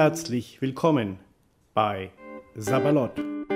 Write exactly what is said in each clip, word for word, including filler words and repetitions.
Herzlich willkommen bei Sabalot.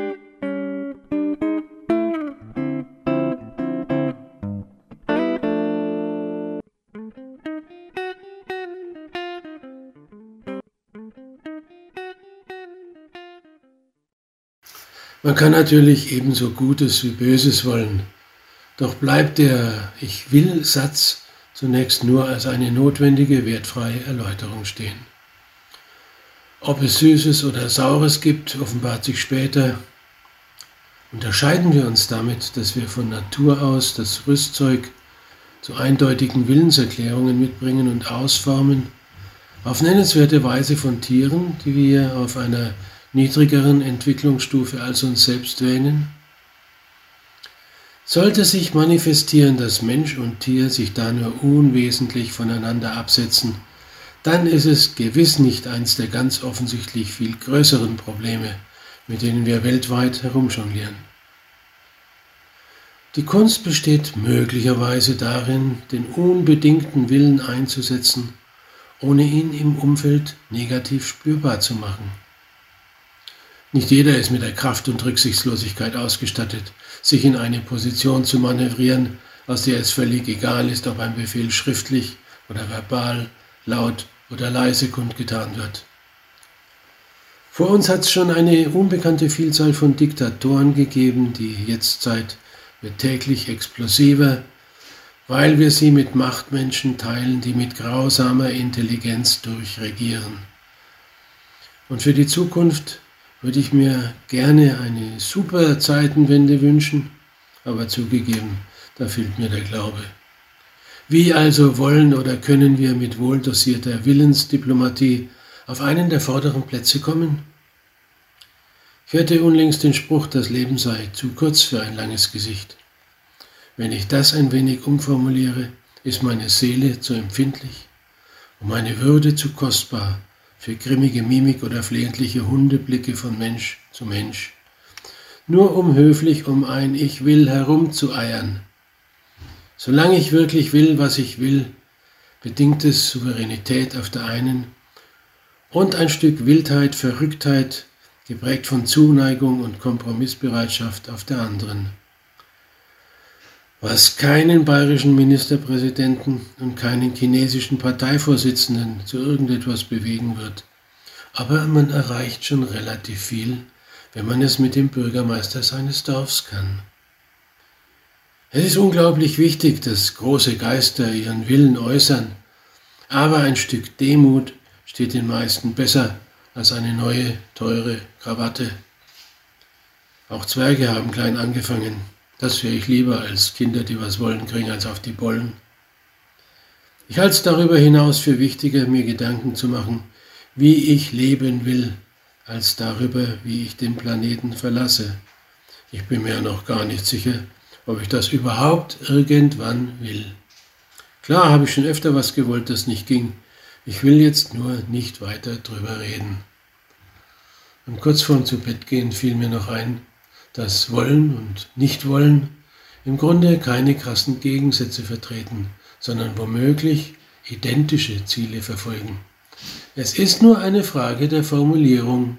Man kann natürlich ebenso Gutes wie Böses wollen, doch bleibt der Ich-will-Satz zunächst nur als eine notwendige, wertfreie Erläuterung stehen. Ob es Süßes oder Saures gibt, offenbart sich später. Unterscheiden wir uns damit, dass wir von Natur aus das Rüstzeug zu eindeutigen Willenserklärungen mitbringen und ausformen, auf nennenswerte Weise von Tieren, die wir auf einer niedrigeren Entwicklungsstufe als uns selbst wähnen? Sollte sich manifestieren, dass Mensch und Tier sich da nur unwesentlich voneinander absetzen, dann ist es gewiss nicht eins der ganz offensichtlich viel größeren Probleme, mit denen wir weltweit herumjonglieren. Die Kunst besteht möglicherweise darin, den unbedingten Willen einzusetzen, ohne ihn im Umfeld negativ spürbar zu machen. Nicht jeder ist mit der Kraft und Rücksichtslosigkeit ausgestattet, sich in eine Position zu manövrieren, aus der es völlig egal ist, ob ein Befehl schriftlich oder verbal, laut oder leise kundgetan wird. Vor uns hat es schon eine unbekannte Vielzahl von Diktatoren gegeben, die Jetztzeit wird täglich explosiver, weil wir sie mit Machtmenschen teilen, die mit grausamer Intelligenz durchregieren. Und für die Zukunft würde ich mir gerne eine super Zeitenwende wünschen, aber zugegeben, da fehlt mir der Glaube. Wie also wollen oder können wir mit wohldosierter Willensdiplomatie auf einen der vorderen Plätze kommen? Ich hörte unlängst den Spruch, das Leben sei zu kurz für ein langes Gesicht. Wenn ich das ein wenig umformuliere, ist meine Seele zu empfindlich und meine Würde zu kostbar für grimmige Mimik oder flehentliche Hundeblicke von Mensch zu Mensch, nur um höflich um ein Ich will herumzueiern. Solange ich wirklich will, was ich will, bedingt es Souveränität auf der einen und ein Stück Wildheit, Verrücktheit, geprägt von Zuneigung und Kompromissbereitschaft auf der anderen. Was keinen bayerischen Ministerpräsidenten und keinen chinesischen Parteivorsitzenden zu irgendetwas bewegen wird. Aber man erreicht schon relativ viel, wenn man es mit dem Bürgermeister seines Dorfs kann. Es ist unglaublich wichtig, dass große Geister ihren Willen äußern, aber ein Stück Demut steht den meisten besser als eine neue, teure Krawatte. Auch Zwerge haben klein angefangen. Das wäre ich lieber als Kinder, die was wollen, kriegen, als auf die Bollen. Ich halte es darüber hinaus für wichtiger, mir Gedanken zu machen, wie ich leben will, als darüber, wie ich den Planeten verlasse. Ich bin mir noch gar nicht sicher, ob ich das überhaupt irgendwann will. Klar habe ich schon öfter was gewollt, das nicht ging. Ich will jetzt nur nicht weiter drüber reden. Und kurz vorm Zubettgehen fiel mir noch ein, dass Wollen und Nichtwollen im Grunde keine krassen Gegensätze vertreten, sondern womöglich identische Ziele verfolgen. Es ist nur eine Frage der Formulierung.